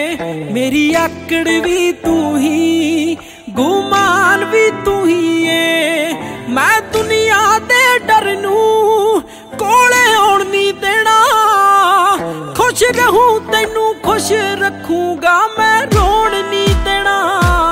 मेरी आकड़ भी तू ही, गुमान भी तू ही है। मैं दुनिया दे डर नू कोले आउण नहीं देना, खुश रहूं तैनू खुश रखूंगा, मैं रोण नहीं देना।